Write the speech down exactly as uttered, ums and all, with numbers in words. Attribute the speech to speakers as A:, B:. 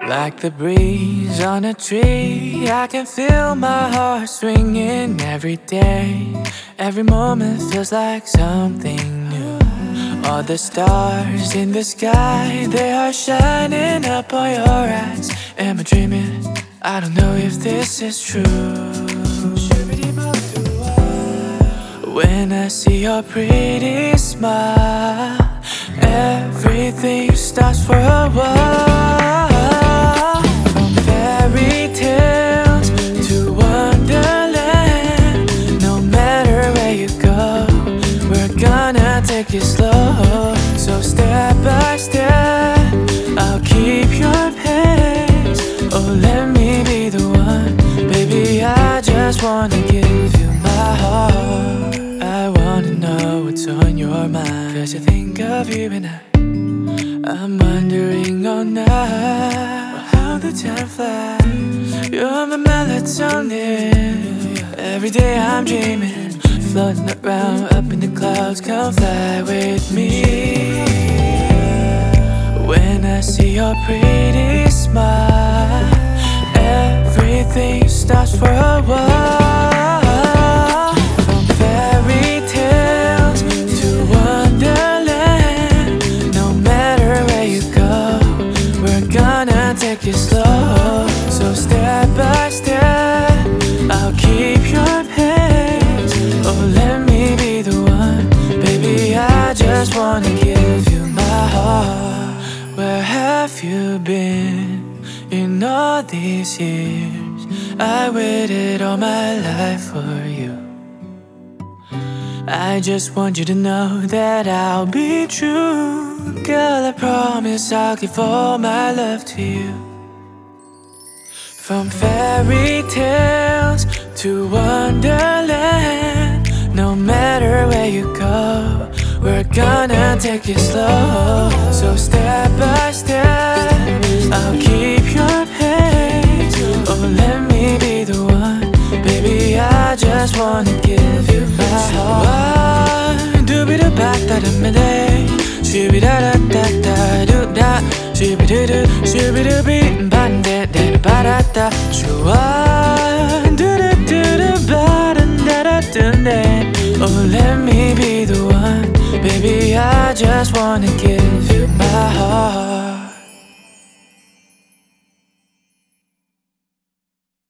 A: Like the breeze on a tree, I can feel my heart swinging every day. Every moment feels like something new. All the stars in the sky, they are shining up on your eyes. Am I dreaming? I don't know if this is true. When I see your pretty smile, everything stops for a while. From fairy tales to wonderland, no matter where you go, we're gonna take it slow. So step by step, I'll keep your pace. Oh, let me be the one, baby, I just wanna give you my heart. I wanna know what's on your mind, 'cause I think of you and I I'm wondering all night how the time flies. You're my melatonin. Every day I'm dreaming, floating around up in the clouds. Come fly with me. When I see your pretty smile, everything stops for a while. From fairy tales to wonderland, no matter where you go, we're gonna take it slow. So step by step, I'll keep your pace. Oh, let me be the one, baby, I just wanna give you my heart. Where have you been in all these years? I waited all my life for you. I just want you to know that I'll be true. Girl, I promise I'll give all my love to you. From fairy tales to wonderland, no matter where you go, we're gonna take it slow. So step by step, I'll keep your pace. Oh, let me be the one, baby, I just wanna give you my heart. Do-be-da-ba-da-da-me-day, shoo-be-da-da-da-da-do-da, shoo-be-do-do, shoo-be-do-be-ba-da-da-da-ba-da-da, shoo-ah-do-da-do-da-ba-da-da-da-da. Oh, let me be the one, baby, I just wanna give you my heart.